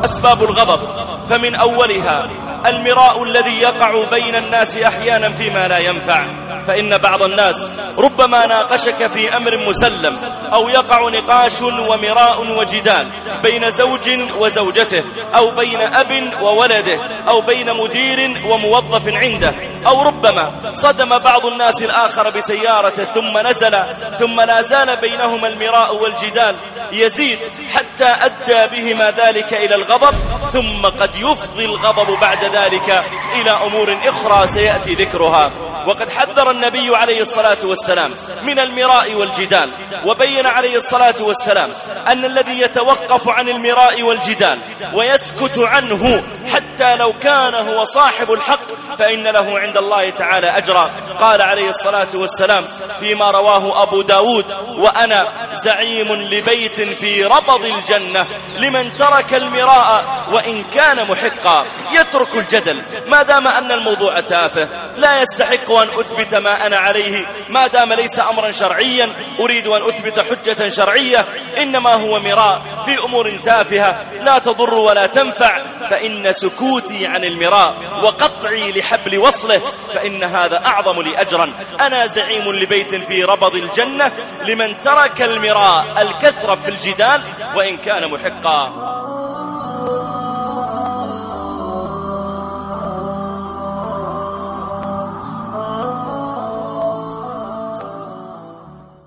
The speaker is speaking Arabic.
أسباب الغضب، فمن أولها المراء الذي يقع بين الناس أحيانا فيما لا ينفع. فإن بعض الناس ربما ناقشك في أمر مسلم، أو يقع نقاش ومراء وجدال بين زوج وزوجته، أو بين أب وولده، أو بين مدير وموظف عنده، أو ربما صدم بعض الناس الآخر بسيارته ثم نزل، ثم لا زال بينهما المراء والجدال يزيد حتى أدى بهما ذلك إلى الغضب، ثم قد يفضي الغضب بعد ذلك إلى أمور أخرى سيأتي ذكرها. وقد حذر النبي عليه الصلاة والسلام من المراء والجدال، وبين عليه الصلاة والسلام أن الذي يتوقف عن المراء والجدال ويسكت عنه حتى لو كان هو صاحب الحق فإن له عند الله تعالى أجرا. قال عليه الصلاة والسلام فيما رواه أبو داود: وأنا زعيم لبيت في ربض الجنة لمن ترك المراء وإن كان محقا. يترك الجدل ما دام أن الموضوع تافه، لا يستحق أن أثبت ما أنا عليه ما دام ليس أمرا شرعيا أريد أن أثبت حجة شرعية، إنما هو مراء في أمور تافهة لا تضر ولا تنفع. فإن سكوتي عن المراء وقطعي لحبل وصله فإن هذا أعظم لي أجرا. أنا زعيم لبيت في ربض الجنة لمن ترك المراء الكثرة في الجدال وإن كان محقا.